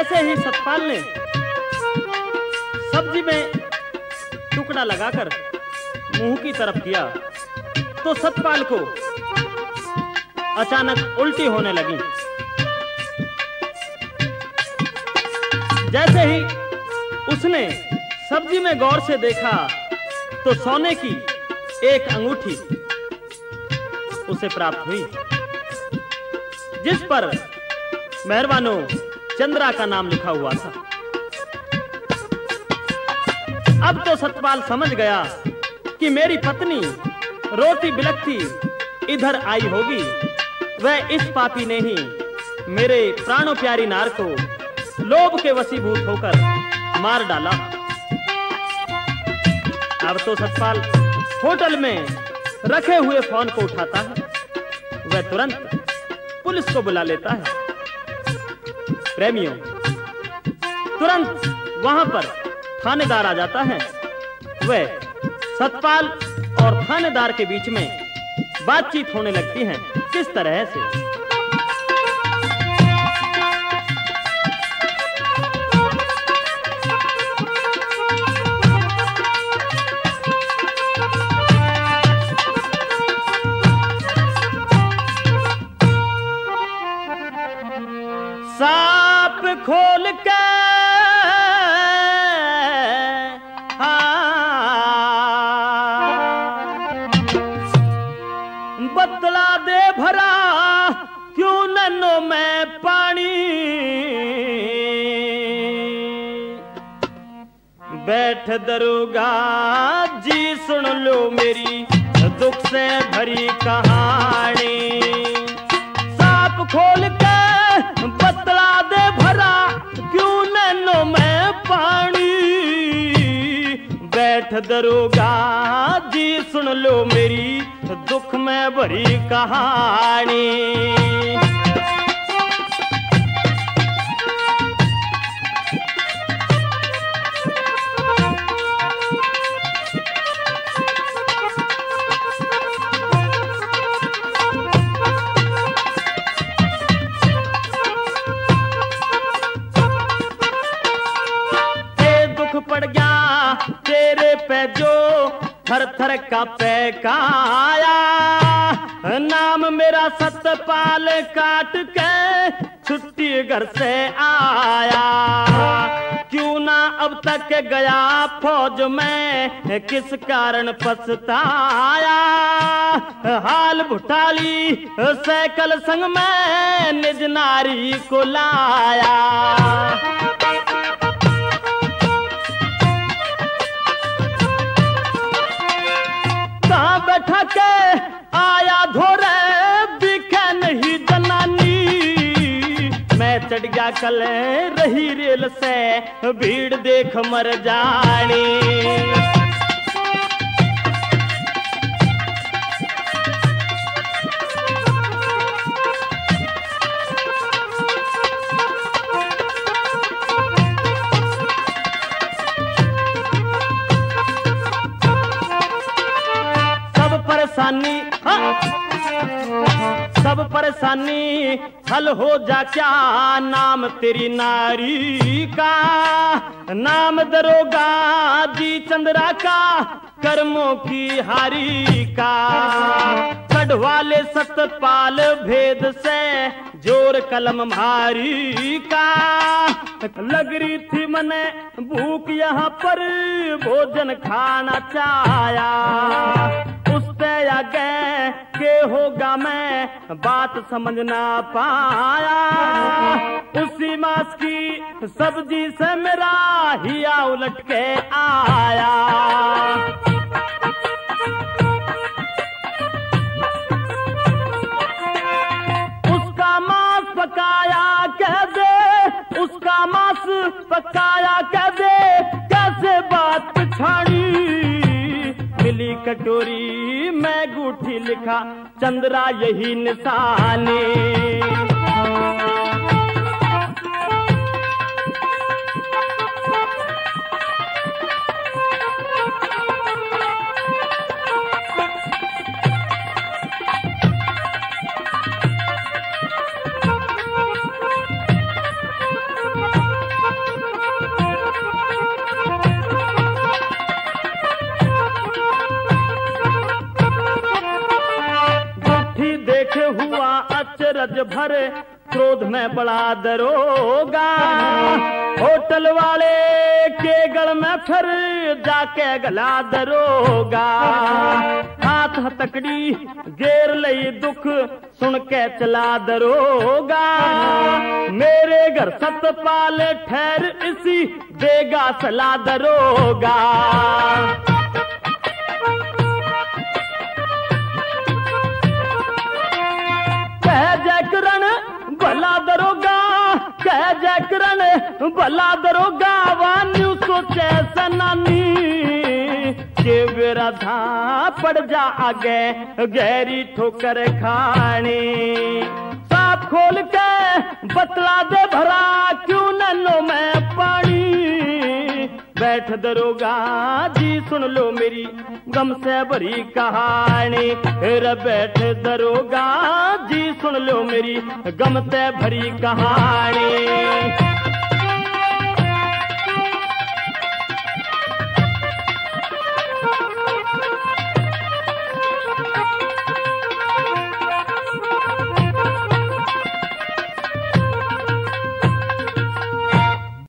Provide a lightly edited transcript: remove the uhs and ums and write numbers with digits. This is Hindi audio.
जैसे ही सतपाल ने सब्जी में टुकड़ा लगाकर मुंह की तरफ किया तो सतपाल को अचानक उल्टी होने लगी। जैसे ही उसने सब्जी में गौर से देखा तो सोने की एक अंगूठी उसे प्राप्त हुई, जिस पर मेहरबानो चंद्रा का नाम लिखा हुआ था। अब तो सतपाल समझ गया कि मेरी पत्नी रोती बिलखती इधर आई होगी। वह इस पापी ने ही मेरे प्राणों प्यारी नार को लोभ के वशीभूत होकर मार डाला। अब तो सतपाल होटल में रखे हुए फोन को उठाता है। वह तुरंत पुलिस को बुला लेता है। प्रेमियों, तुरंत वहां पर थानेदार आ जाता है। वह सतपाल और थानेदार के बीच में बातचीत होने लगती है। किस तरह से? साप खोल के बतला दे भरा क्यों नन्नो में पानी। बैठ दरोगा जी सुन लो मेरी दुख से भरी कहानी। साप खोल के बतला दे भरा क्यों नैनो में पानी। बैठ दरोगा जी सुन लो मेरी दुख में भरी कहानी। पड़ गया तेरे पे जो थर थर का पे काया। नाम मेरा सतपाल काट के छुट्टी घर से आया। क्यों ना अब तक गया फौज में किस कारण पछताया। हाल भुटाली सैकल संग में निज नारी को लाया। बैठा के आया धोरे दिखे नहीं जनानी। मैं चढ़ गया कल रही रेल से भीड़ देख मर जानी। सब परेशानी हल हो जा क्या नाम तेरी नारी का। नाम दरोगा जी चंद्रा का कर्मों की हारी का। कढ़वाले सतपाल भेद से जोर कलम भारी का। लग रही थी मने भूख यहाँ पर भोजन खाना चाया। उससे आगे के होगा मैं बात समझ ना पाया। उसी मांस की सब्जी से मेरा हिया उलट के आया। उसका मांस पकाया कह दे, उसका मांस पकाया कह दे, कैसे बात पछाड़ी। मिली कटोरी में गूठी लिखा चंद्रा यही निशानी। सूरज भरे क्रोध में बड़ा दरोगा। होटल वाले के गल में फिर जाके गला दरोगा। हाथ हथकड़ी घेर लई दुख सुन के चला दरोगा। मेरे घर सतपाल ठहर इसी देगा सला दरोगा। कह जयकरण भला दरोगा, कह जयकरण भला दरोगा। वान्यू सोचे सनानी के विराधा पड़ जा आगे गहरी ठोकर खानी। साफ खोल के बतला दे भरा क्यों नैनो में पानी। बैठ दरोगा जी सुन लो मेरी गम से भरी कहानी। फिर बैठ दरोगा जी सुन लो मेरी गम से भरी कहानी।